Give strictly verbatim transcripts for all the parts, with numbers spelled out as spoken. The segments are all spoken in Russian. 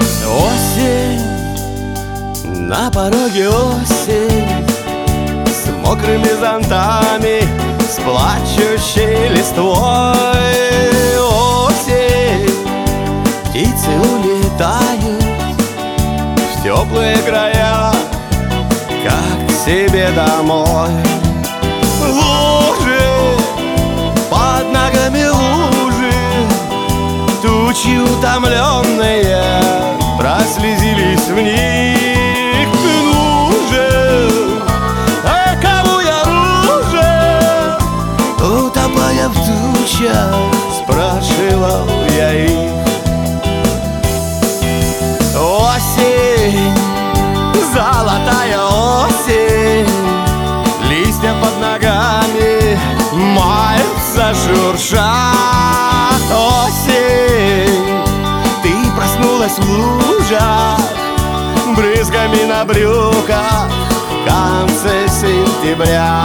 Осень, на пороге осень, с мокрыми зонтами, с плачущей листвой. Осень, птицы улетают в теплые края, как к себе домой. Лужи, под ногами лужи, тучи утомленные прослезились в них. Нужен, а кому я нужен? Утопая в тучах, спрашивал я их. Осень, золотая осень, листья под ногами маются, шуршат. Осень, ты проснулась в лужах, брызгами на брюках в конце сентября.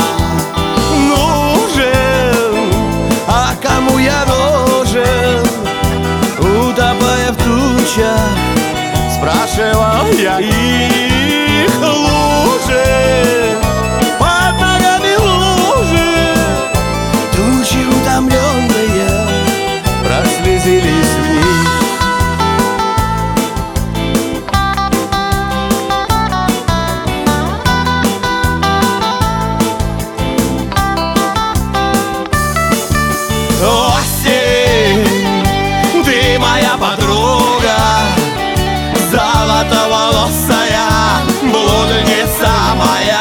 Нужен, а кому я нужен? Утопая в тучах, спрашивал я их. Лужи, под ногами лужи, тучи утомленные прослезились в них. Осень, ты моя подруга, золотоволосая блудница моя.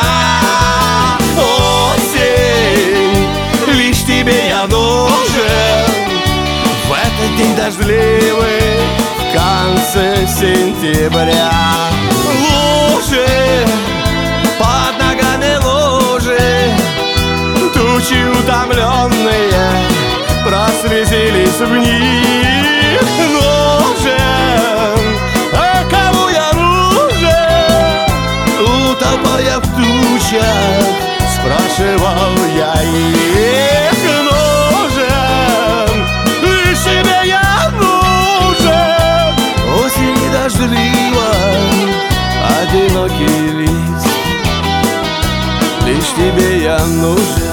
Осень, лишь тебе я нужен в этот день дождливый, в конце сентября. Лужи, под ногами лужи, тучи утомленные прослезились в них. Нужен, а кому я нужен? Утопая в тучах, спрашивал я их. Нужен, лишь тебе я нужен. Осень дождлива, одинокий лист, лишь тебе я нужен.